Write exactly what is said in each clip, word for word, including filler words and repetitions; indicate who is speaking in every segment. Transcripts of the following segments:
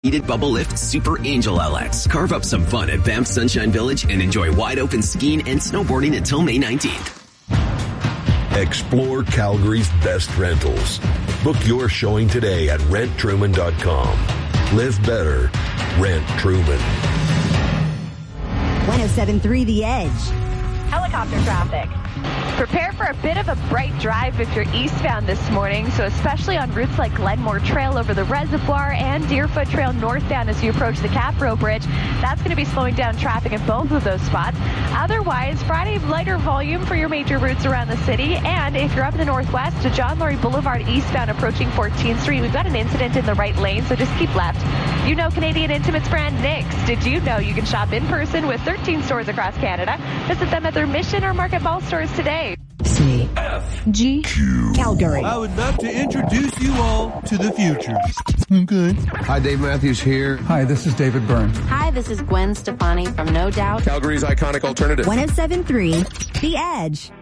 Speaker 1: Heated Bubble Lift Super Angel L X. Carve up some fun at Banff Sunshine Village and enjoy wide open skiing and snowboarding until May nineteenth.
Speaker 2: Explore Calgary's best rentals. Book your showing today at rent truman dot com. Live better. Rent Truman.
Speaker 3: one oh seven point three The Edge.
Speaker 4: Helicopter traffic. Prepare for a bit of a bright drive if you're eastbound this morning, so especially on routes like Glenmore Trail over the Reservoir and Deerfoot Trail northbound as you approach the Capro Bridge. That's going to be slowing down traffic in both of those spots. Otherwise, Friday, lighter volume for your major routes around the city, and if you're up in the northwest to John Laurie Boulevard eastbound approaching fourteenth Street, we've got an incident in the right lane, so just keep left. You know Canadian Intimates brand NYX. Did you know you can shop in person with thirteen stores across Canada? Visit them at their Mission or Market Mall stores today.
Speaker 3: C F G Q Calgary.
Speaker 5: I would love to introduce you all to the future. Okay.
Speaker 6: Hi, Dave Matthews here.
Speaker 7: Hi, this is David Byrne.
Speaker 8: Hi, this is Gwen Stefani from No Doubt.
Speaker 2: Calgary's iconic alternative.
Speaker 3: one oh seven point three The Edge.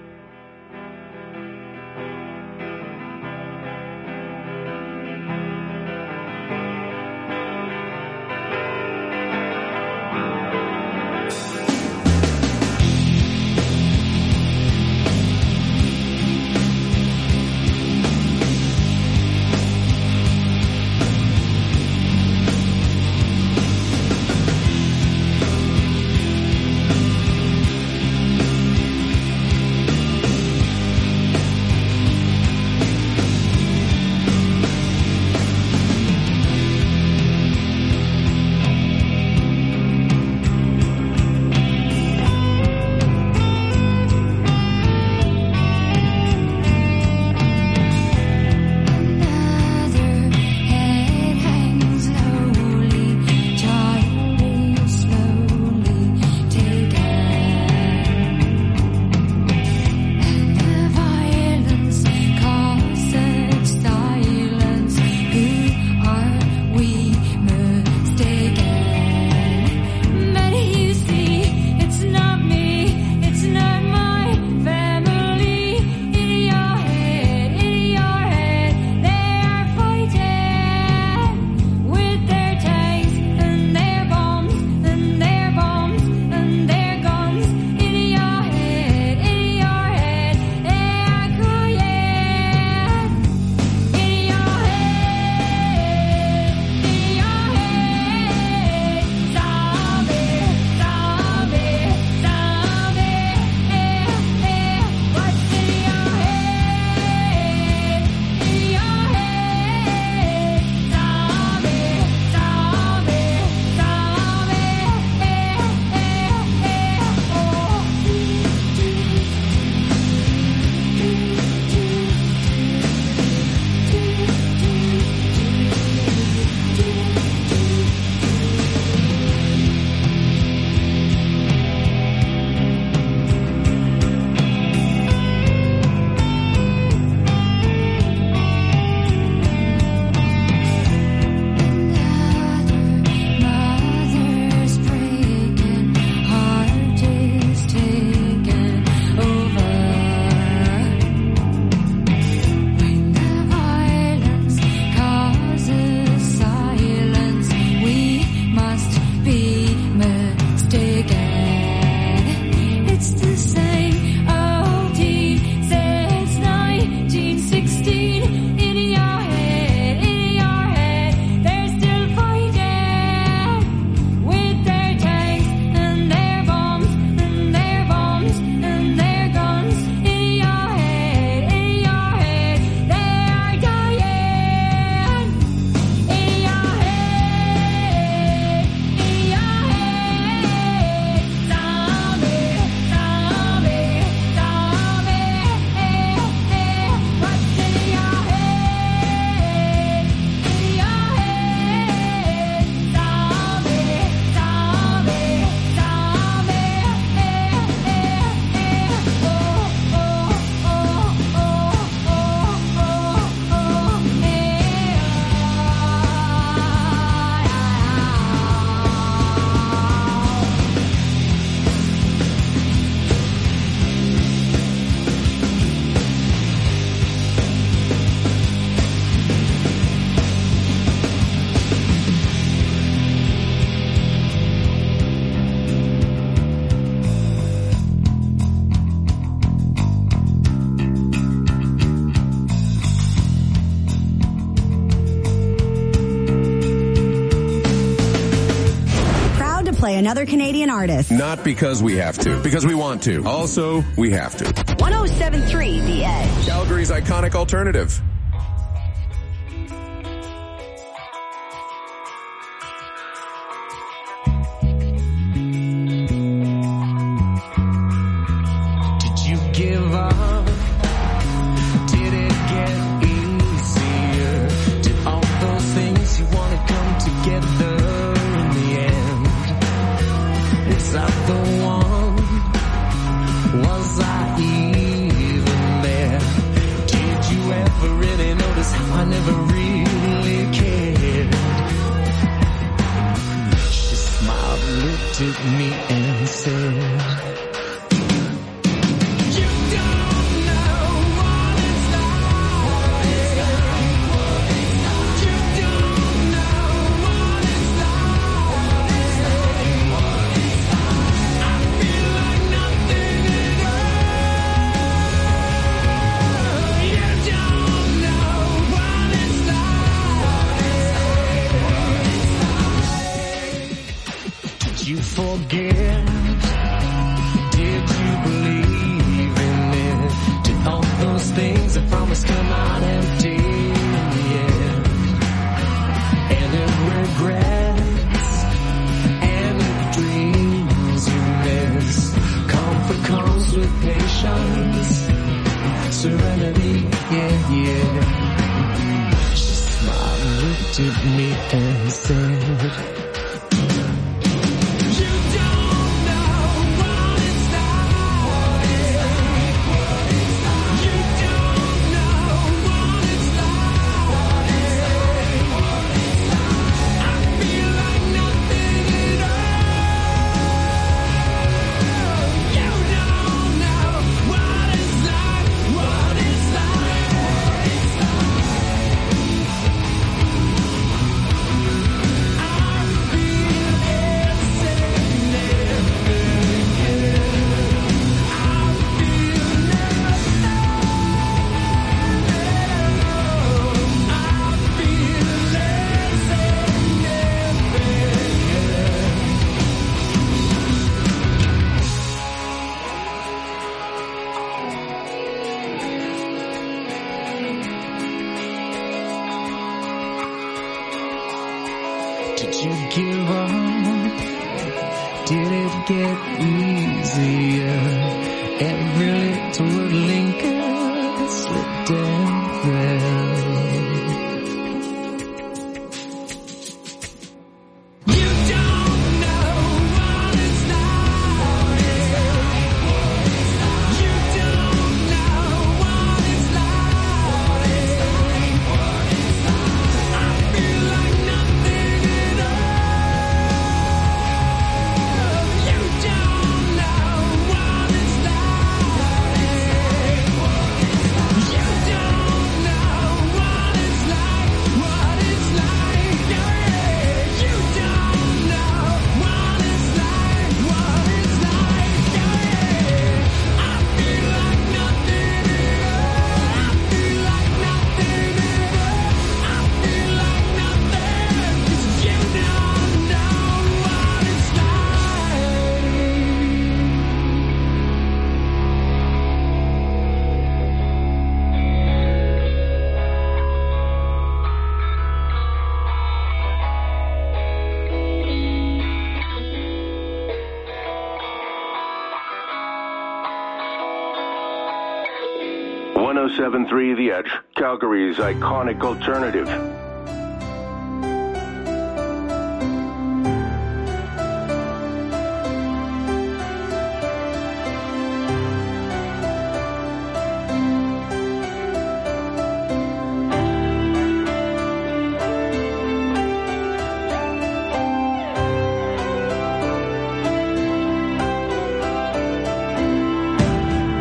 Speaker 3: play another Canadian artist.
Speaker 6: Not because we have to, because we want to. Also, we have to.
Speaker 3: one oh seven point three The Edge.
Speaker 6: Calgary's iconic alternative.
Speaker 7: Did you give up? Did it get easier? Did all those things you want to come together in the end? Is that the one? Was I even there? Did you ever really notice how I never really cared? She smiled, looked at me and said, forget? Did you believe in it? Did all those things I promised come out empty in the end? And if regrets and if dreams you miss, comfort comes with patience, serenity, yeah, yeah. She smiled, looked at me and said, did you give up? Did it get easier? Every little word lingered, slipped down there.
Speaker 9: one oh seven point three The Edge, Calgary's iconic alternative.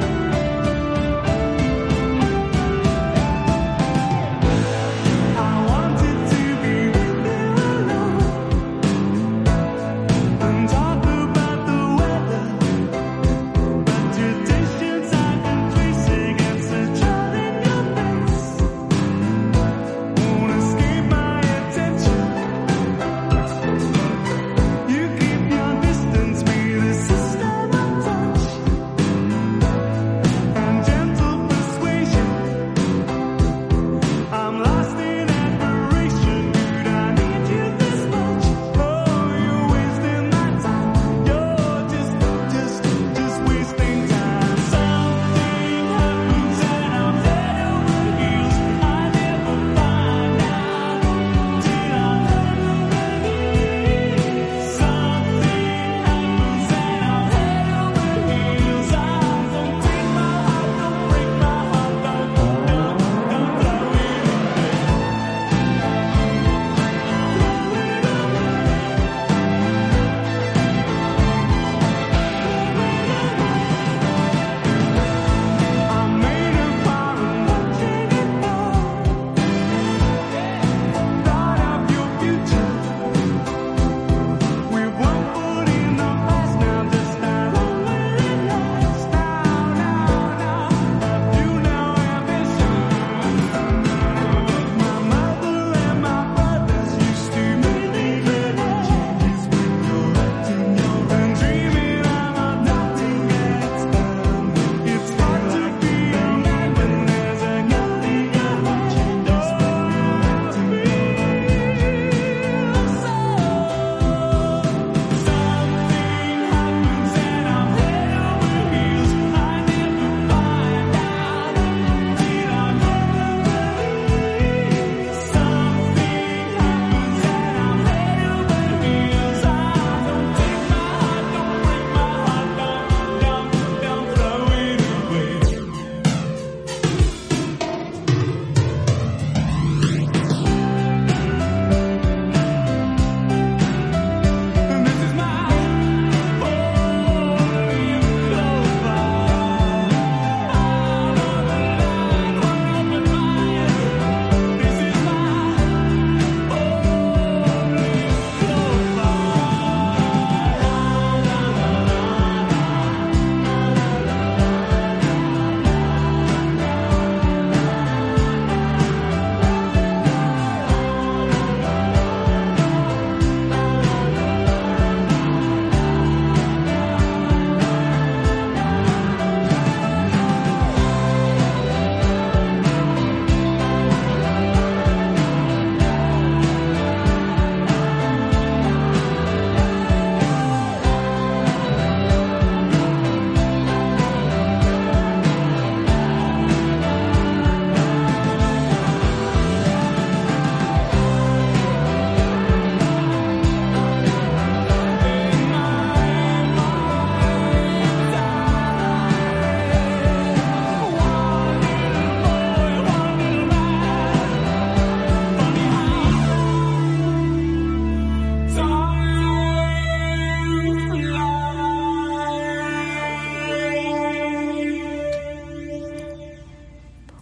Speaker 7: I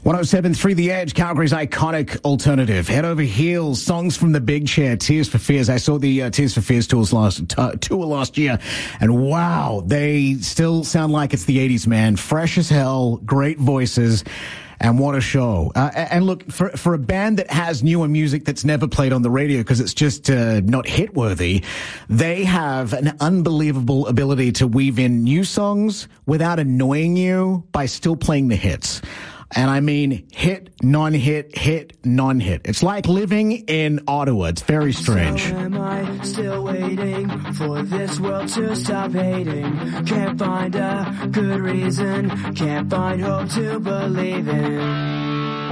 Speaker 10: one oh seven point three The Edge, Calgary's iconic alternative. Head Over Heels, songs from the big chair, Tears for Fears. I saw the uh, Tears for Fears tours last, t- tour last year, and wow, they still sound like it's the eighties, man. Fresh as hell, great voices. And what a show. Uh, and look, for for a band that has newer music that's never played on the radio because it's just uh, not hit-worthy, they have an unbelievable ability to weave in new songs without annoying you by still playing the hits. And I mean hit, non-hit, hit, non-hit. It's like living in Ottawa. It's very strange.
Speaker 7: So am I still waiting for this world to stop hating? Can't find a good reason, can't find hope to believe in.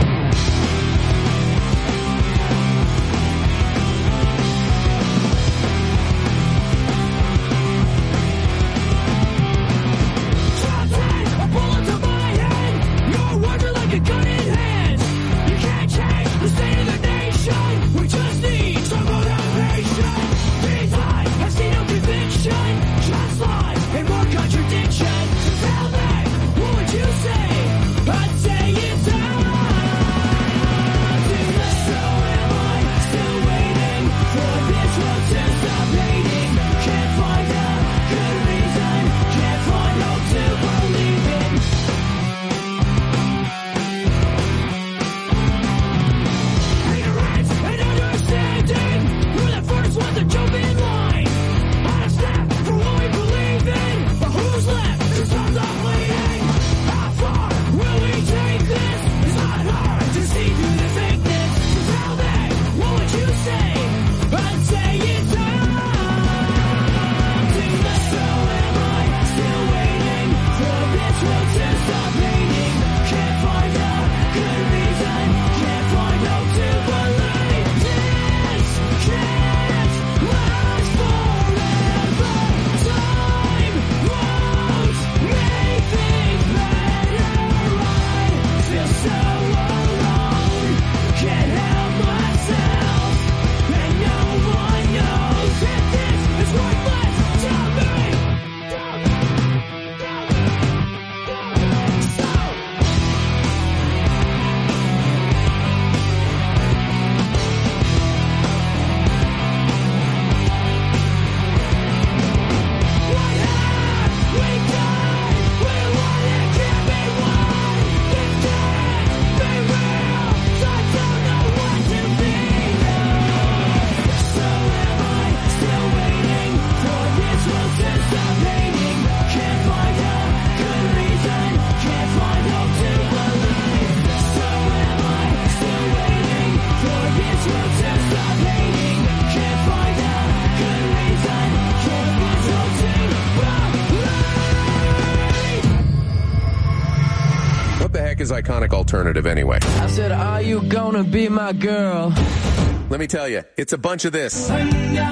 Speaker 6: Is iconic alternative anyway.
Speaker 7: I said, are you gonna be my girl?
Speaker 6: Let me tell you, it's a bunch of this.
Speaker 7: And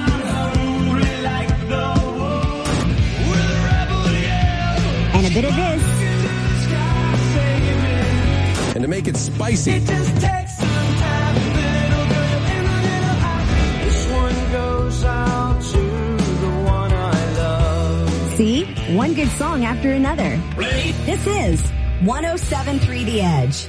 Speaker 3: a bit of this.
Speaker 6: And to make it spicy,
Speaker 7: it just takes some time. Little girl in a little house. This one goes out to the one I love.
Speaker 3: See? One good song after another.
Speaker 7: Ready?
Speaker 3: This is one oh seven point three The Edge.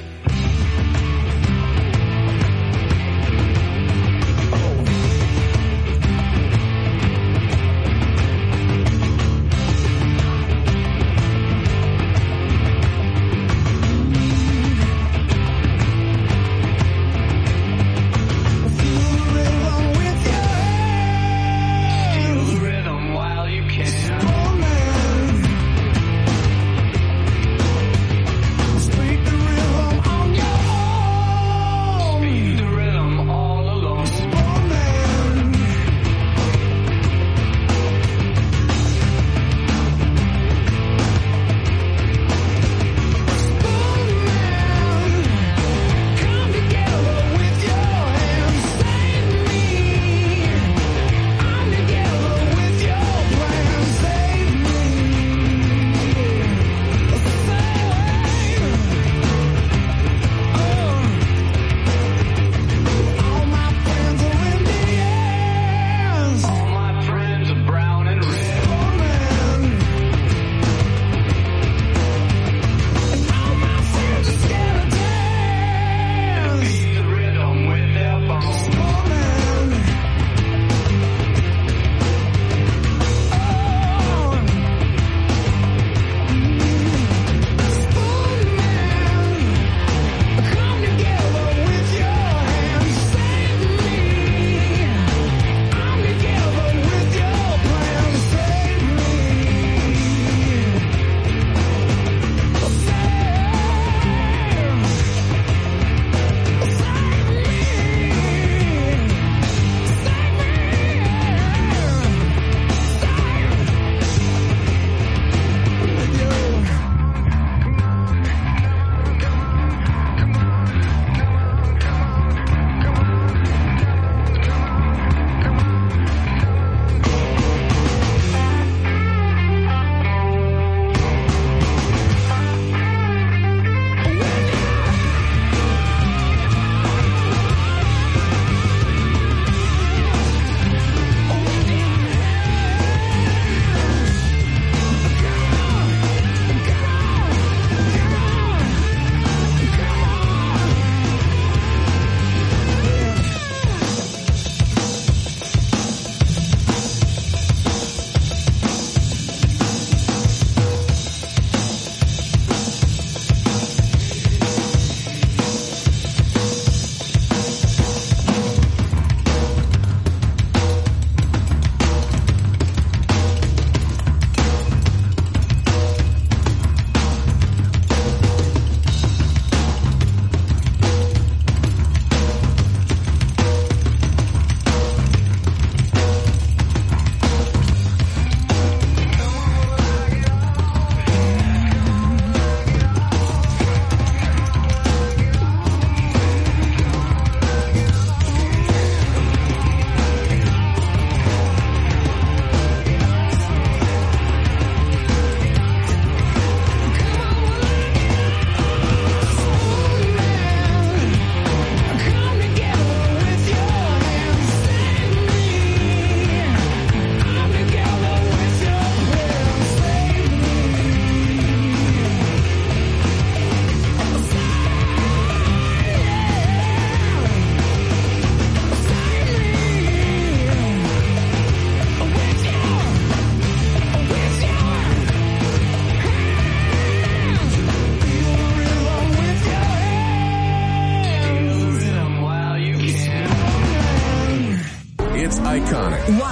Speaker 7: Speak the rhythm.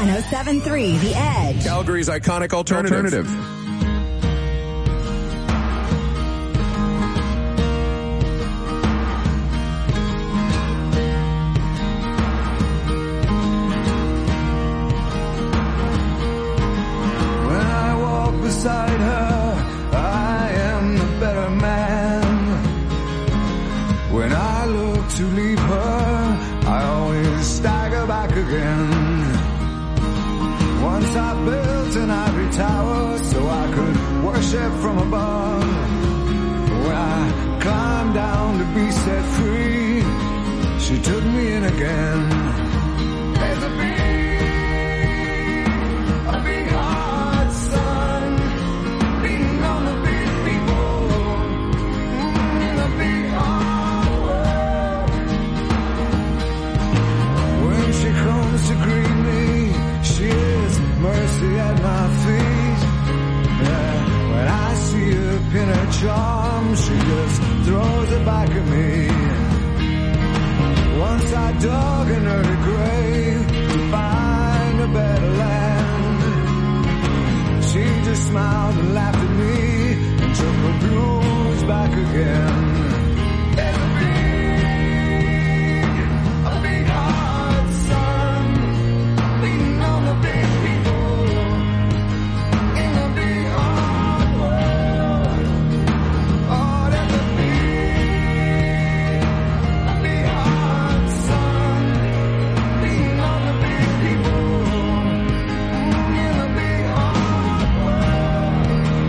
Speaker 3: one oh seven point three The Edge.
Speaker 6: Calgary's iconic alternative. alternative.
Speaker 11: When I walk beside her, I am the better man. When I look to leave her, I always stagger back again. Once I built an ivory tower so I could worship from above. When I climbed down to be set free, she took me in again. There's a big, a big heart, son, beating on the big people in the big hard world. When she comes to greet me, she is mercy at my feet. Yeah. When I see her pin her charm, she just throws it back at me. Once I dug an early grave to find a better land. She just smiled and laughed at me and took her blues back again. There's a big, a big heart, son, beating on the big people in the big hard world. Oh, there's a big, a big heart, son, beating on the big people in the big hard world.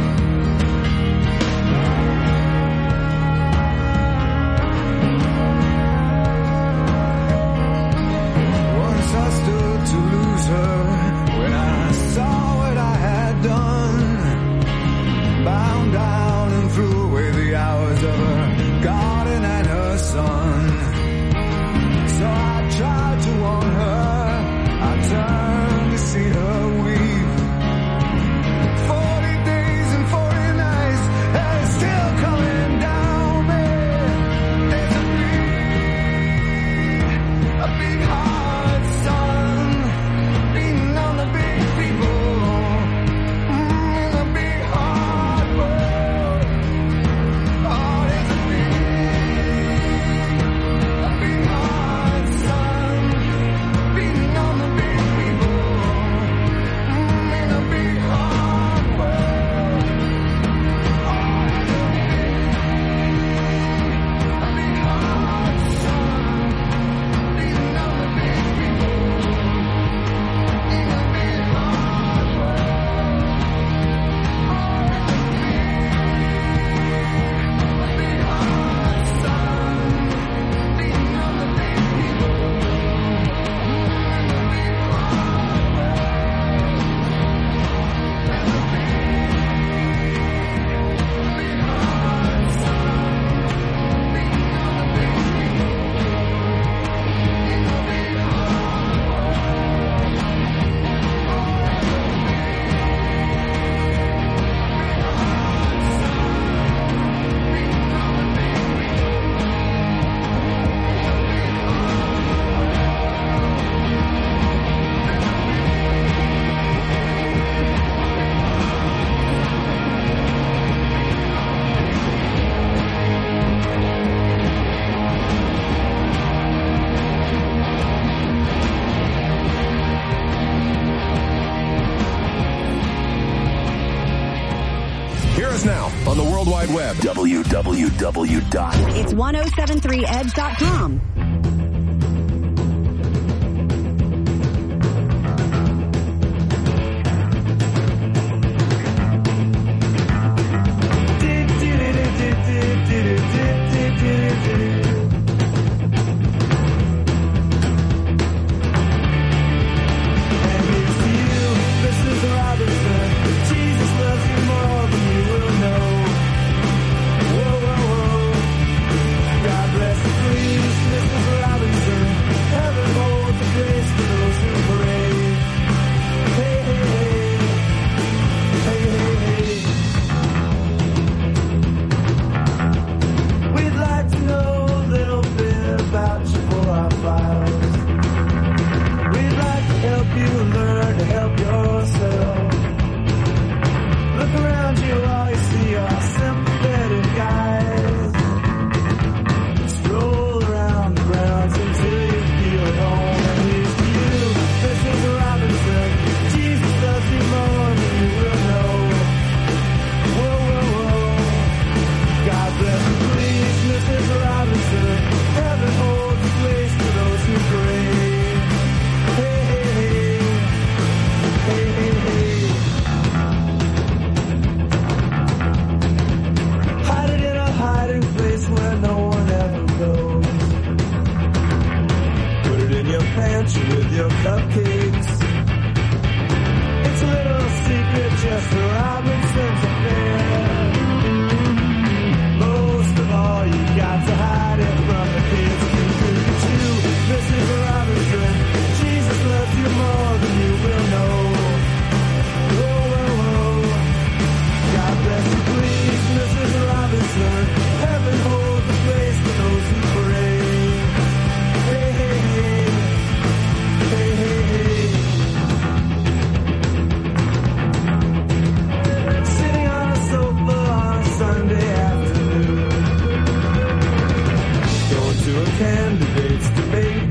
Speaker 11: Once I stood to lose her when I saw what I had done. Bound down and threw away the hours of her garden and her son. So I tried to warn her, I turned to see her weep. Forty days and forty nights, and it's still coming down me. There's a big, a big heart, son, beating on the big people mm, in the big hard world. Oh, there's a big, a big heart, son, beating on the big people mm, in the big hard world. Oh, there's a big, a big heart, son, beating on the big people in the big hard world. A big heart, son, beating on the big people in the big hard world. There's a big, big heart, son, beating on the big people in the big hard
Speaker 6: Hear us now on the World Wide Web.
Speaker 2: w w w dot
Speaker 3: It's ten seventy-three edge dot com.
Speaker 11: God bless the police, secret just for Robinson's affair. Most of all, you got to hide it from the kids who look at you, Missus Robinson. Jesus loves you more than you will know. Oh, oh, oh. God bless you, please, Missus Robinson. Heaven holds a place for those who pray. Hey, hey, hey. Hey, hey, hey. Sitting on a sofa on a Sunday afternoon, going to a candidate's debate.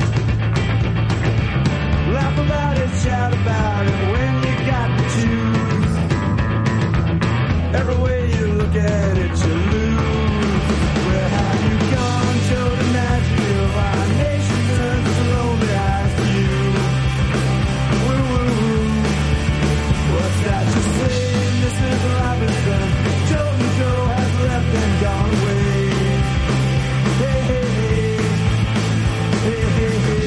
Speaker 11: Laugh about it, shout about it when you got to choose. Every way you look at it, you lose. Where have you gone? Showed imagine if our nation turns its lonely eyes to you. Woo, woo, woo. What's that you say, Missus Robinson? Joe and Joe has left and gone away. Hey, hey, hey. Hey, hey, hey.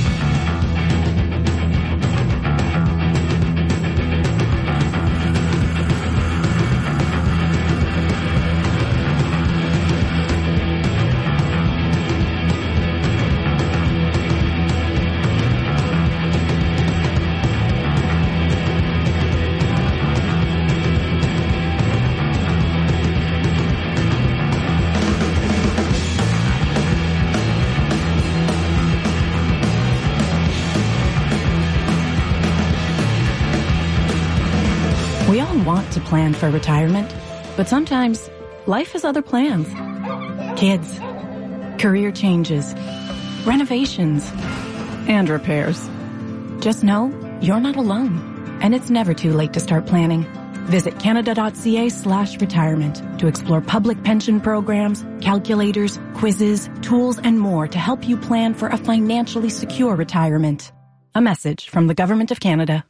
Speaker 12: We all want to plan for retirement, but sometimes life has other plans. Kids, career changes, renovations, and repairs. Just know you're not alone, and it's never too late to start planning. Visit canada.ca slash retirement to explore public pension programs, calculators, quizzes, tools, and more to help you plan for a financially secure retirement. A message from the Government of Canada.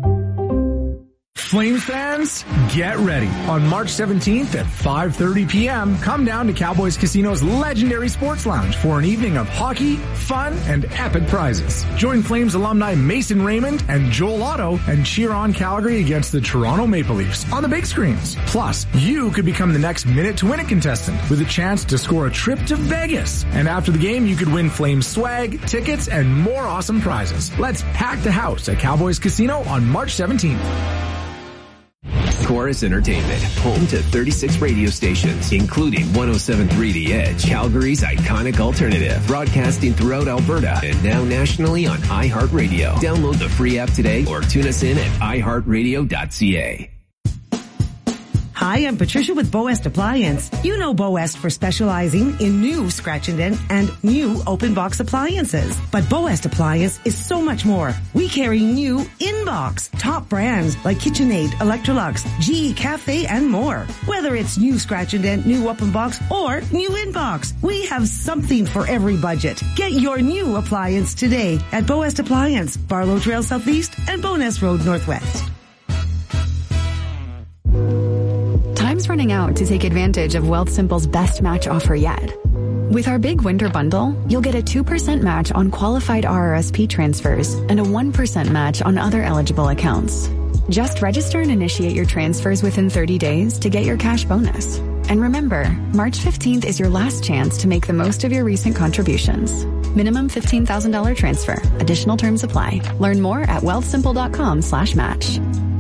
Speaker 13: Flames fans, get ready. On March seventeenth at five thirty p.m., come down to Cowboys Casino's legendary sports lounge for an evening of hockey, fun, and epic prizes. Join Flames alumni Mason Raymond and Joel Otto and cheer on Calgary against the Toronto Maple Leafs on the big screens. Plus, you could become the next Minute to Win It contestant with a chance to score a trip to Vegas. And after the game, you could win Flames swag, tickets, and more awesome prizes. Let's pack the house at Cowboys Casino on March seventeenth.
Speaker 1: Chorus Entertainment, home to thirty-six radio stations, including one oh seven point three The Edge, Calgary's iconic alternative, broadcasting throughout Alberta and now nationally on iHeartRadio. Download the free app today or tune us in at i heart radio dot c a.
Speaker 14: Hi, I'm Patricia with Boest Appliance. You know Boest for specializing in new scratch and dent and new open box appliances. But Boest Appliance is so much more. We carry new in-box, top brands like KitchenAid, Electrolux, G E Cafe, and more. Whether it's new scratch and dent, new open box, or new in-box, we have something for every budget. Get your new appliance today at Boest Appliance, Barlow Trail Southeast and Bowness Road Northwest.
Speaker 15: Time's running out to take advantage of Wealthsimple's best match offer yet. With our big winter bundle, you'll get a two percent match on qualified R R S P transfers and a one percent match on other eligible accounts. Just register and initiate your transfers within thirty days to get your cash bonus. And remember, March fifteenth is your last chance to make the most of your recent contributions. Minimum fifteen thousand dollars transfer. Additional terms apply. Learn more at wealthsimple.com slash match.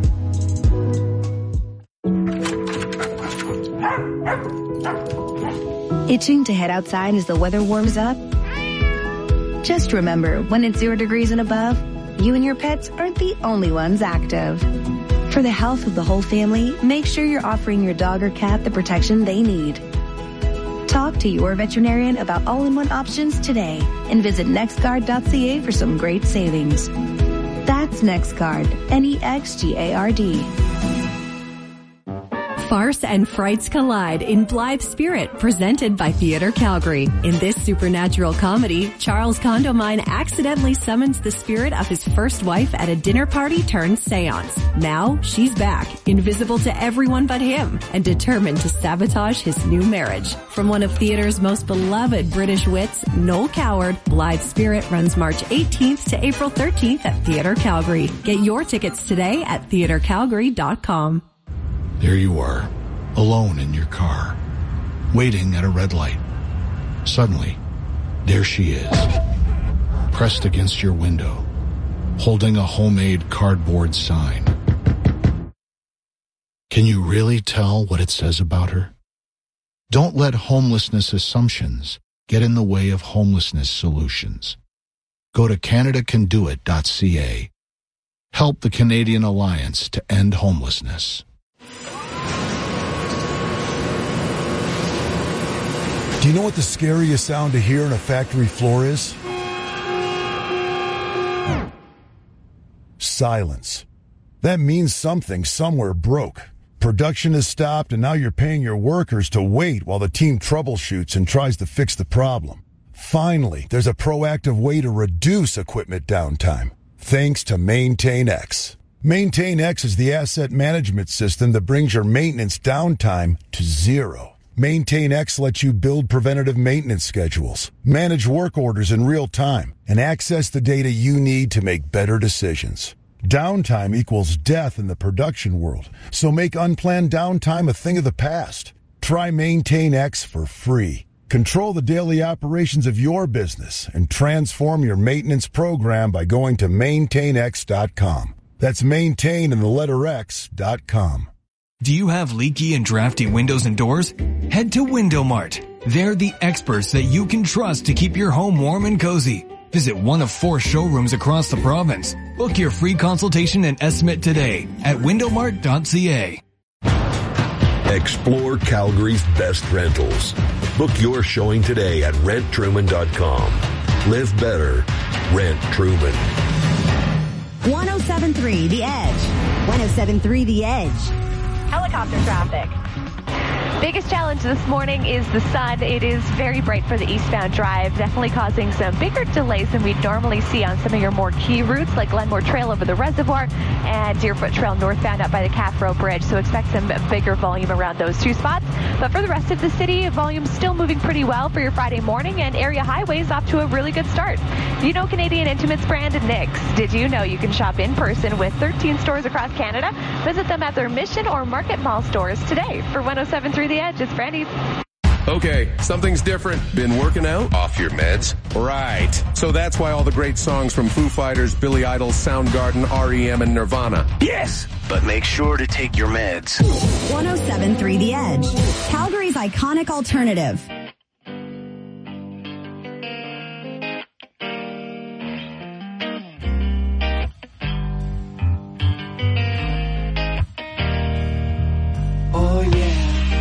Speaker 3: Itching to head outside as the weather warms up? Just remember, when it's zero degrees and above, you and your pets aren't the only ones active. For the health of the whole family, make sure you're offering your dog or cat the protection they need. Talk to your veterinarian about all-in-one options today and visit nextguard dot c a for some great savings. That's NextGuard, N E X G A R D.
Speaker 16: Farce and frights collide in Blithe Spirit, presented by Theatre Calgary. In this supernatural comedy, Charles Condomine accidentally summons the spirit of his first wife at a dinner party turned seance. Now, she's back, invisible to everyone but him, and determined to sabotage his new marriage. From one of theatre's most beloved British wits, Noel Coward, Blithe Spirit runs March eighteenth to April thirteenth at Theatre Calgary. Get your tickets today at theatre calgary dot com.
Speaker 17: There you are, alone in your car, waiting at a red light. Suddenly, there she is, pressed against your window, holding a homemade cardboard sign. Can you really tell what it says about her? Don't let homelessness assumptions get in the way of homelessness solutions. Go to canada can do it dot c a. Help the Canadian Alliance to End Homelessness.
Speaker 18: Do you know what the scariest sound to hear on a factory floor is? Silence. That means something somewhere broke. Production has stopped, and now you're paying your workers to wait while the team troubleshoots and tries to fix the problem. Finally, there's a proactive way to reduce equipment downtime, thanks to MaintainX. MaintainX is the asset management system that brings your maintenance downtime to zero. MaintainX lets you build preventative maintenance schedules, manage work orders in real time, and access the data you need to make better decisions. Downtime equals death in the production world, so make unplanned downtime a thing of the past. Try MaintainX for free. Control the daily operations of your business and transform your maintenance program by going to maintain x dot com. That's maintain and the letter X dot com.
Speaker 19: Do you have leaky and drafty windows and doors? Head to Window Mart. They're the experts that you can trust to keep your home warm and cozy. Visit one of four showrooms across the province. Book your free consultation and estimate today at window mart dot c a.
Speaker 2: Explore Calgary's best rentals. Book your showing today at rent truman dot com. Live better. Rent Truman.
Speaker 20: one oh seven point three The Edge. one oh seven point three The Edge.
Speaker 4: Helicopter traffic. Biggest challenge this morning is the sun. It is very bright for the eastbound drive, definitely causing some bigger delays than we'd normally see on some of your more key routes like Glenmore Trail over the reservoir and Deerfoot Trail northbound up by the Caffro Bridge. So expect some bigger volume around those two spots. But for the rest of the city, volume's still moving pretty well for your Friday morning, and area highways off to a really good start. You know Canadian Intimates brand Nix. Did you know you can shop in person with thirteen stores across Canada? Visit them at their Mission or Market Mall stores today. For one oh seven point three The Edge, it's Brandy.
Speaker 6: Okay, something's different. Been working out?
Speaker 21: Off your meds?
Speaker 6: Right. So that's why all the great songs from Foo Fighters, Billy Idol, Soundgarden, R E M, and Nirvana.
Speaker 21: Yes! But make sure to take your meds.
Speaker 20: one oh seven point three The Edge. Calgary's iconic alternative.
Speaker 11: Oh yeah.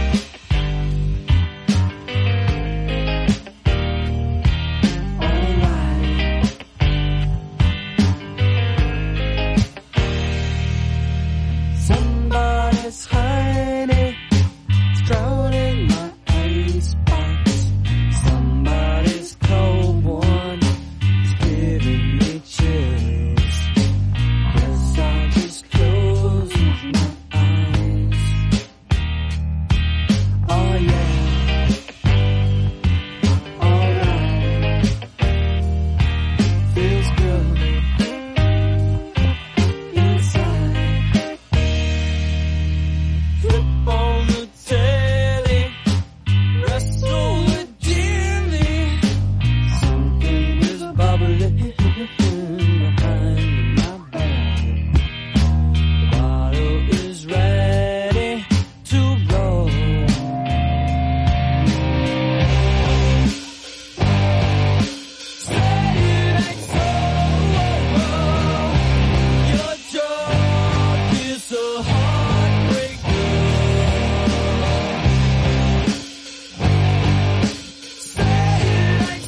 Speaker 11: Somebody's hiding, drowning my icebox. Somebody's cold one is giving me chills. Guess I'll just close my eyes. Oh yeah, alright, feels good inside. Flip on the telly, wrestle with Jimmy. Something is bubbling behind my back. The bottle is ready to roll. Saturday soul, your job is a heartbreaker. Saturday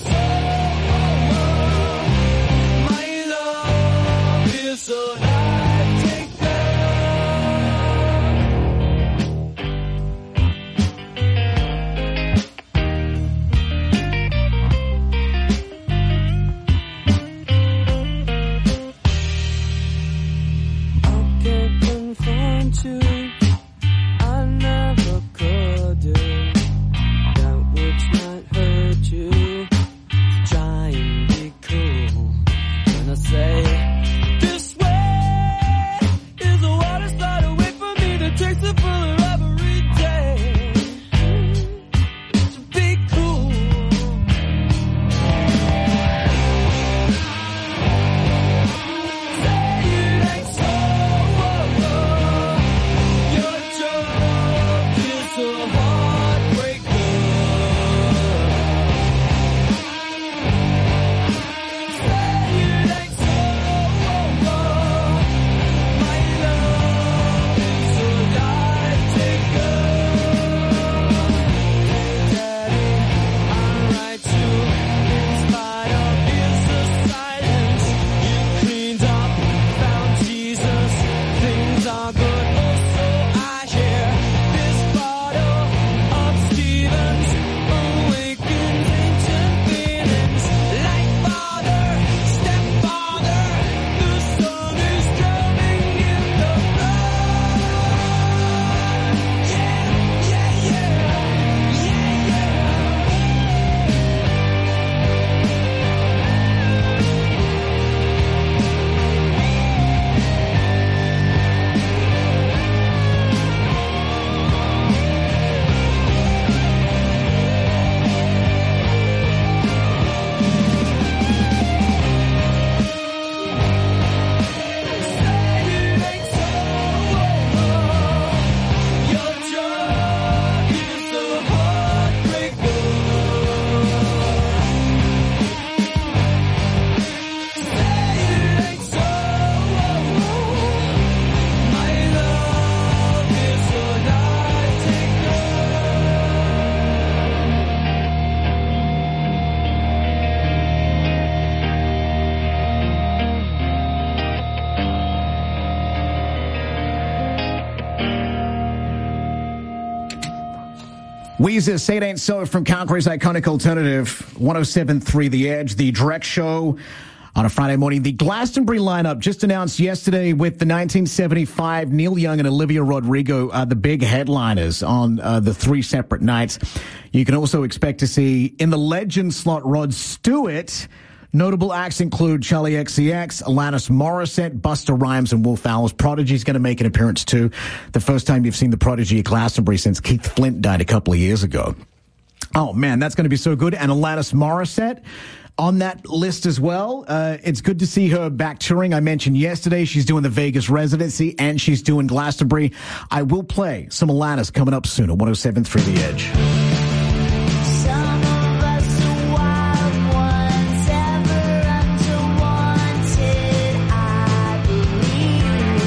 Speaker 11: soul, my love is a life taker.
Speaker 7: to. I never could do that which might hurt you. Try and be cool when I say this way is what it's like to wait for me to taste the fuller every day. To be cool. Say it ain't so. Your joke is a heartbreaker. Say it ain't so. My love is a life taker. Daddy, I write you in spite of his silence. You cleaned up, found Jesus. Things are good, also I share this bottle of Stevens. Awakens ancient feelings. Like father, stepfather, the sun is drowning in the blood. Yeah, yeah, yeah, yeah, yeah. Your drug is a heartbreaker. Say it ain't so. My love is a life taker.
Speaker 10: Weezer, Say It Ain't So from Calgary's iconic alternative, one oh seven point three The Edge, the direct show on a Friday morning. The Glastonbury lineup just announced yesterday with the nineteen seventy-five Neil Young and Olivia Rodrigo are the big headliners on uh, the three separate nights. You can also expect to see in the legend slot Rod Stewart. Notable acts include Charlie X C X, Alanis Morissette, Busta Rhymes, and Wolf Alice. Prodigy's going to make an appearance too. The first time you've seen the Prodigy at Glastonbury since Keith Flint died a couple of years ago. Oh man, that's going to be so good. And Alanis Morissette on that list as well. Uh, it's good to see her back touring. I mentioned yesterday she's doing the Vegas residency and she's doing Glastonbury. I will play some Alanis coming up soon at one oh seven point three The Edge.
Speaker 11: Some of us are wild ones, ever unwanted, I believe.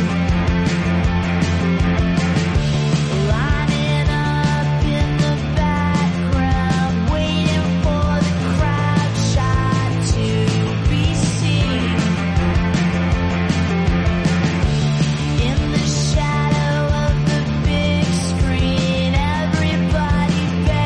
Speaker 11: Lining up in the background, waiting for the crowd shot to be seen. In the shadow of the big screen, everybody begs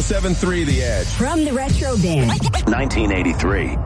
Speaker 6: seven point three The Edge.
Speaker 20: From the Retro Bin.
Speaker 21: nineteen eighty-three.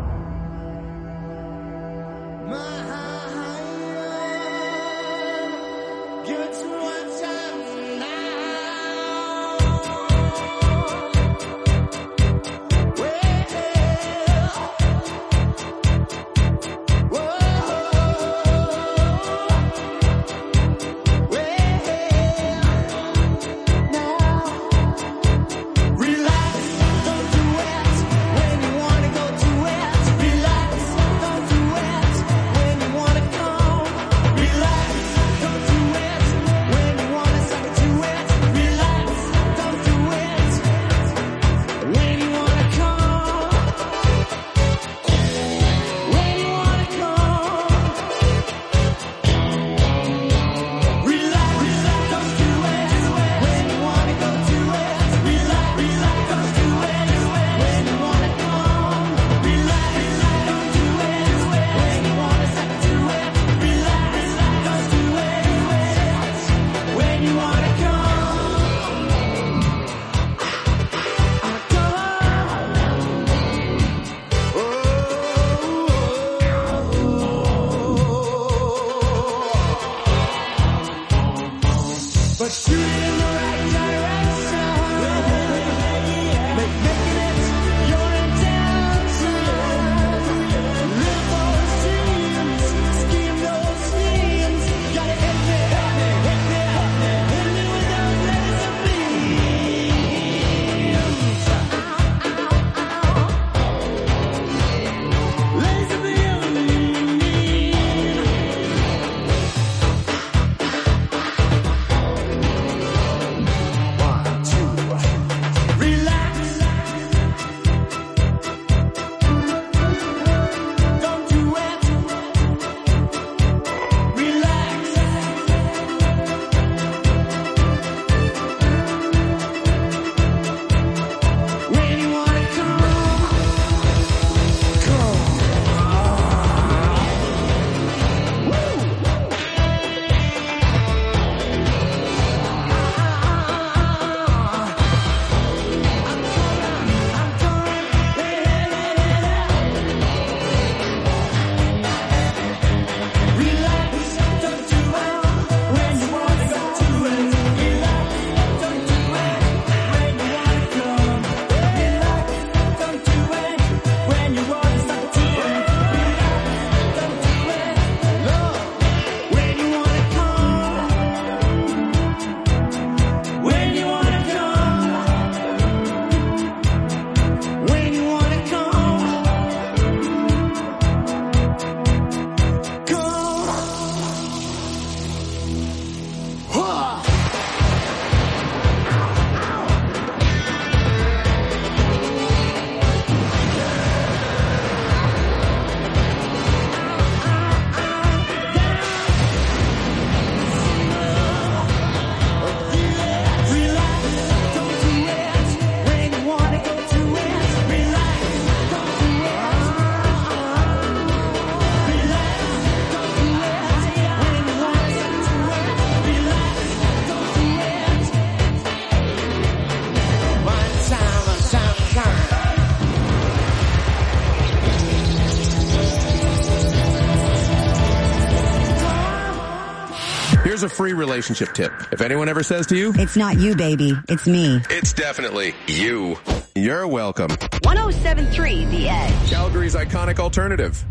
Speaker 6: Here's a free relationship tip. If anyone ever says to you,
Speaker 20: "It's not you, baby, it's me,"
Speaker 6: it's definitely you. You're welcome.
Speaker 20: one oh seven point three The Edge.
Speaker 6: Calgary's iconic alternative.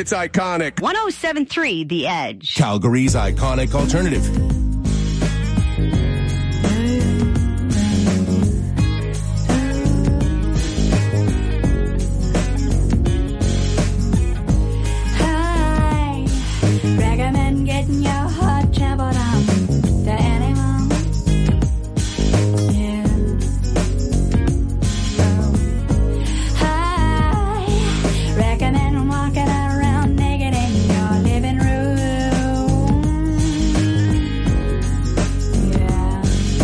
Speaker 6: It's iconic.
Speaker 20: one oh seven point three The Edge.
Speaker 6: Calgary's iconic alternative.
Speaker 5: I recommend getting your heart trampled on to anyone. Yeah. I recommend walking around naked in your living room. Yeah.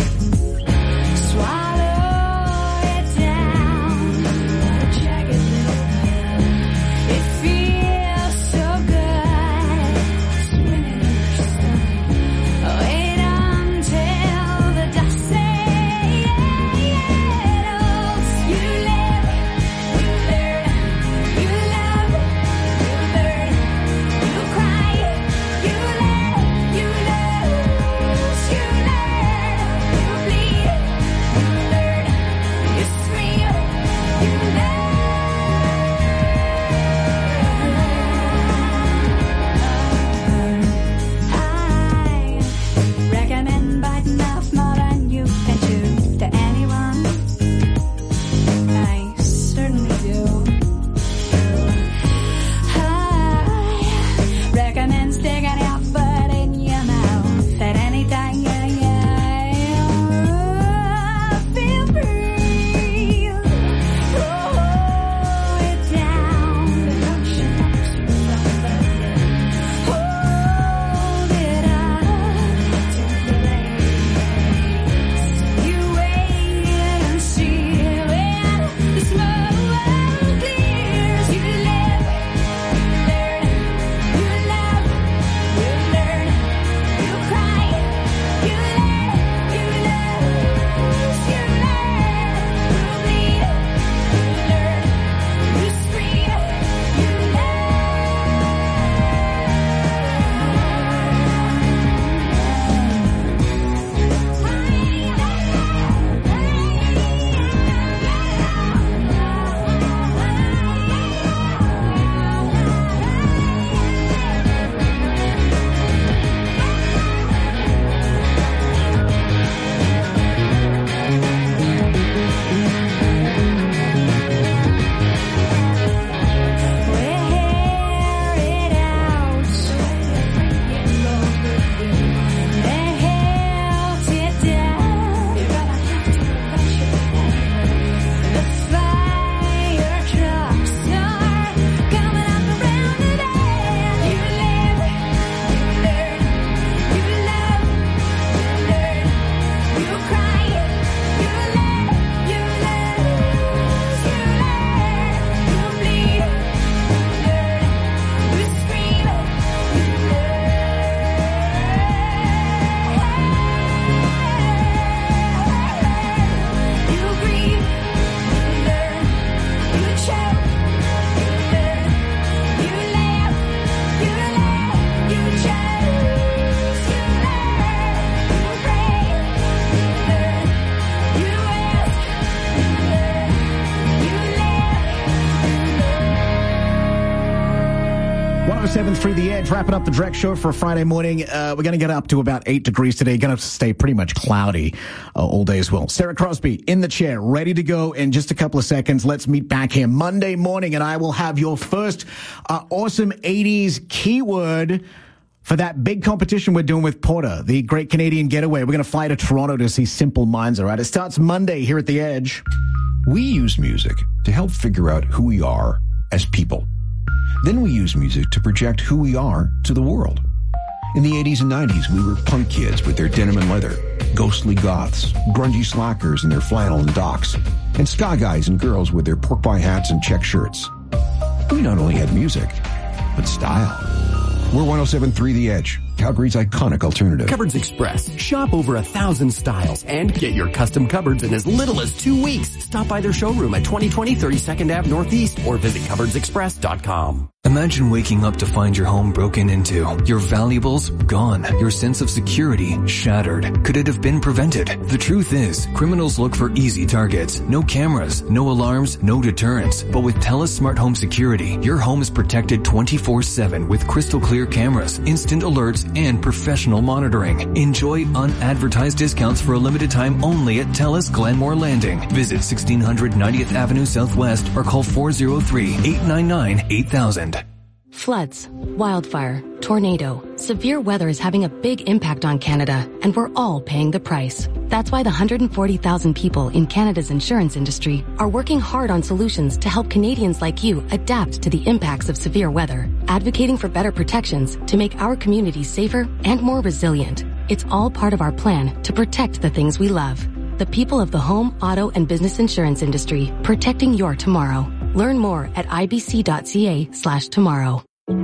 Speaker 5: Swallow it down. Check it, little pill. It feels so good. Swimming in your stomach. Wait until the dust settles. You live, you learn, you love, you learn, you cry, you learn, you lose, you learn, you bleed, you learn, you scream, you learn. I recommend biting off more than you can chew to anyone. I certainly do. I recommend sticking your foot in your mouth at any time. Feel free. Hold it down. Don't you want to run the Hold it up to the place. You wait and see when the smoke clears. You live, you learn, you love, you learn, you cry, you learn, you lose, you learn, you bleed, you learn, you scream, you wear it out. They held it down. The fire trucks are coming up around the bend. You live, you learn, you love, you learn, you cry, you learn, you lose, you learn, you bleed, you learn, you scream, you learn, you grieve, you learn, you choke, you learn, you laugh, you laugh, you choose, you learn, you pray, you learn, you ask, you learn, you live.
Speaker 10: one oh seven point three The Edge, wrapping up the Drex Show for a Friday morning. Uh, we're going to get up to about eight degrees today. Going to stay pretty much cloudy uh, all day as well. Sarah Crosby in the chair, ready to go in just a couple of seconds. Let's meet back here Monday morning, and I will have your first uh, awesome eighties keyword for that big competition we're doing with Porter, the Great Canadian Getaway. We're going to fly to Toronto to see Simple Minds, all right? It starts Monday here at The Edge.
Speaker 22: We use music to help figure out who we are as people. Then we use music to project who we are to the world. In the eighties and nineties, we were punk kids with their denim and leather, ghostly goths, grungy slackers in their flannel and docks, and ska guys and girls with their pork pie hats and check shirts. We not only had music, but style. We're one oh seven point three The Edge, Calgary's iconic alternative.
Speaker 23: Cupboards Express. Shop over a thousand styles and get your custom cupboards in as little as two weeks. Stop by their showroom at twenty twenty thirty-second Avenue Northeast or visit cupboards express dot com.
Speaker 19: Imagine waking up to find your home broken into, your valuables gone, your sense of security shattered. Could it have been prevented? The truth is, criminals look for easy targets. No cameras, no alarms, no deterrents. But with TELUS Smart Home Security, your home is protected twenty-four seven with crystal clear cameras, instant alerts, and professional monitoring. Enjoy unadvertised discounts for a limited time only at TELUS Glenmore Landing. Visit sixteen hundred ninetieth Avenue Southwest or call four oh three, eight nine nine, eight thousand.
Speaker 8: Floods, wildfire, tornado. Severe weather is having a big impact on Canada, and we're all paying the price. That's why the one hundred forty thousand people in Canada's insurance industry are working hard on solutions to help Canadians like you adapt to the impacts of severe weather, advocating for better protections to make our communities safer and more resilient. It's all part of our plan to protect the things we love. The people of the home, auto, and business insurance industry, protecting your tomorrow. Learn more at ibc.ca slash tomorrow.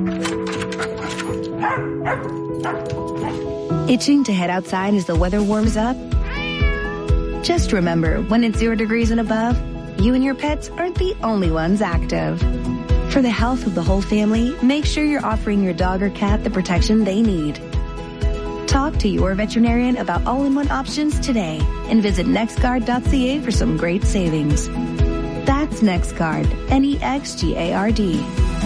Speaker 3: Itching to head outside as the weather warms up? Just remember, when it's zero degrees and above, you and your pets aren't the only ones active. For the health of the whole family, make sure you're offering your dog or cat the protection they need. Talk to your veterinarian about all-in-one options today and visit nextguard dot c a for some great savings. That's NextGuard, N E X G A R D.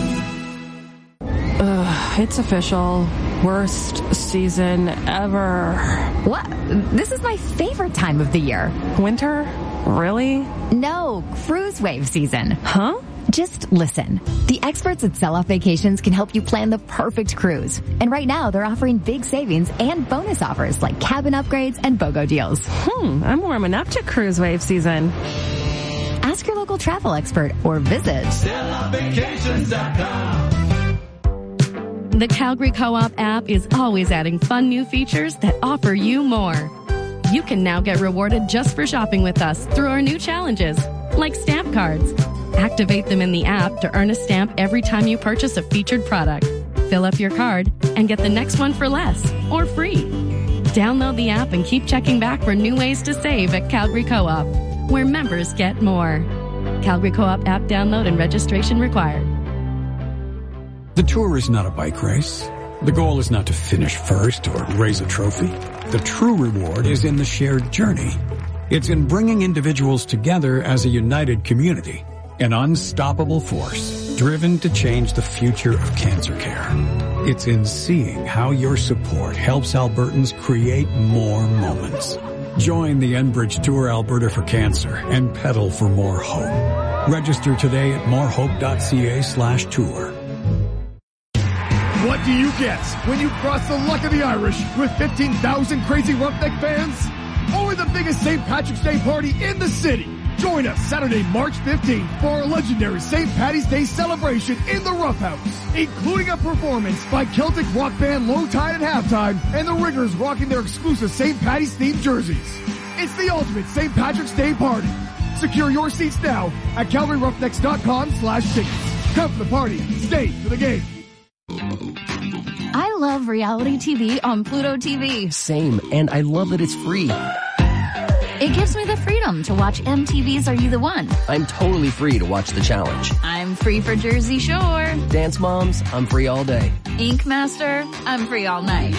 Speaker 9: Ugh, it's official. Worst season ever.
Speaker 12: What? This is my favorite time of the year.
Speaker 9: Winter? Really?
Speaker 12: No, cruise wave season. Huh? Just listen. The experts at Sell Off Vacations can help you plan the perfect cruise. And right now, they're offering big savings and bonus offers like cabin upgrades and BOGO deals.
Speaker 9: Hmm, I'm warming up to cruise wave season.
Speaker 12: Ask your local travel expert or visit
Speaker 11: sell off vacations dot com.
Speaker 16: The Calgary Co-op app is always adding fun new features that offer you more. You can now get rewarded just for shopping with us through our new challenges, like stamp cards. Activate them in the app to earn a stamp every time you purchase a featured product. Fill up your card and get the next one for less or free. Download the app and keep checking back for new ways to save at Calgary Co-op, where members get more. Calgary Co-op app download and registration required.
Speaker 24: The tour is not a bike race. The goal is not to finish first or raise a trophy. The true reward is in the shared journey. It's in bringing individuals together as a united community, an unstoppable force driven to change the future of cancer care. It's in seeing how your support helps Albertans create more moments. Join the Enbridge Tour Alberta for Cancer and pedal for more hope. Register today at morehope.ca slash tour.
Speaker 25: What do you get when you cross the luck of the Irish with fifteen thousand crazy Roughneck fans? Only the biggest Saint Patrick's Day party in the city. Join us Saturday, March fifteenth for our legendary Saint Patty's Day celebration in the Rough House, including a performance by Celtic rock band Low Tide at halftime and the Riggers rocking their exclusive Saint Patty's themed jerseys. It's the ultimate Saint Patrick's Day party. Secure your seats now at calgary roughnecks dot com slash tickets. Come for the party, stay for the game.
Speaker 26: I love reality T V on Pluto T V.
Speaker 27: Same, and I love that it's free.
Speaker 26: It gives me the freedom to watch M T V's Are You the One?
Speaker 27: I'm totally free to watch The Challenge.
Speaker 26: I'm free for Jersey Shore.
Speaker 27: Dance Moms, I'm free all day.
Speaker 26: Ink Master, I'm free all night.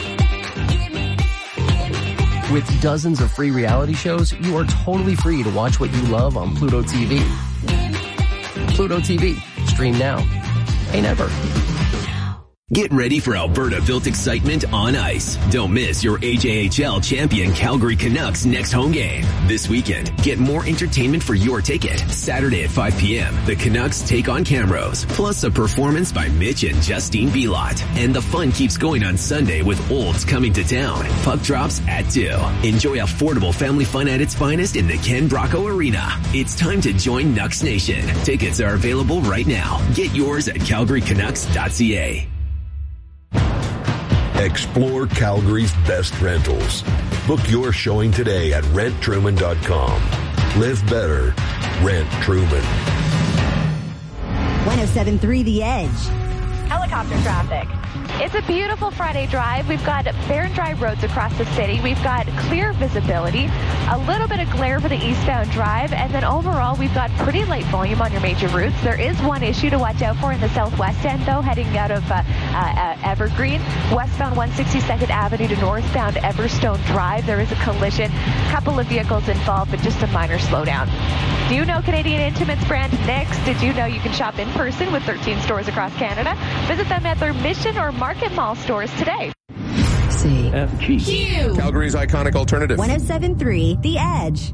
Speaker 27: With dozens of free reality shows, you are totally free to watch what you love on Pluto T V. Pluto T V. Stream now. Pay never.
Speaker 1: Get ready for Alberta-built excitement on ice. Don't miss your A J H L champion Calgary Canucks next home game. This weekend, get more entertainment for your ticket. Saturday at five p.m., the Canucks take on Camrose, plus a performance by Mitch and Justine Belot. And the fun keeps going on Sunday with Olds coming to town. Puck drops at two. Enjoy affordable family fun at its finest in the Ken Brocco Arena. It's time to join Nucks Nation. Tickets are available right now. Get yours at calgary canucks dot c a.
Speaker 2: Explore Calgary's best rentals. Book your showing today at rent truman dot com. Live better. Rent Truman.
Speaker 20: one oh seven point three The Edge.
Speaker 4: helicopter traffic. It's a beautiful Friday drive. We've got barren dry roads across the city. We've got clear visibility, a little bit of glare for the eastbound drive, and then overall we've got pretty light volume on your major routes. There is one issue to watch out for in the southwest end, though, heading out of uh, uh, Evergreen, westbound one hundred sixty-second Avenue to northbound Everstone Drive. There is a collision, a couple of vehicles involved, but just a minor slowdown. Do you know Canadian Intimates brand Knix? Did you know you can shop in person with thirteen stores across Canada? Visit them at their Mission or Market Mall stores today.
Speaker 20: C.
Speaker 6: F G.
Speaker 20: Q.
Speaker 6: Calgary's iconic alternative.
Speaker 20: one oh seven point three The Edge.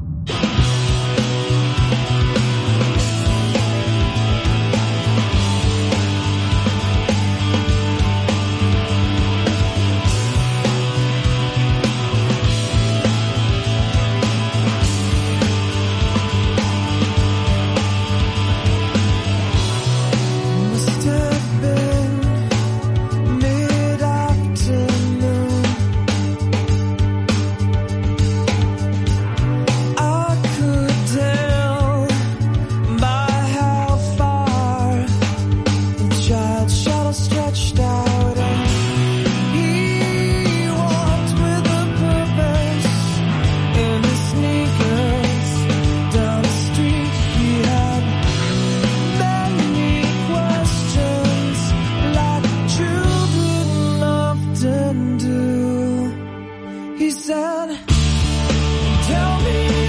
Speaker 11: He said, tell me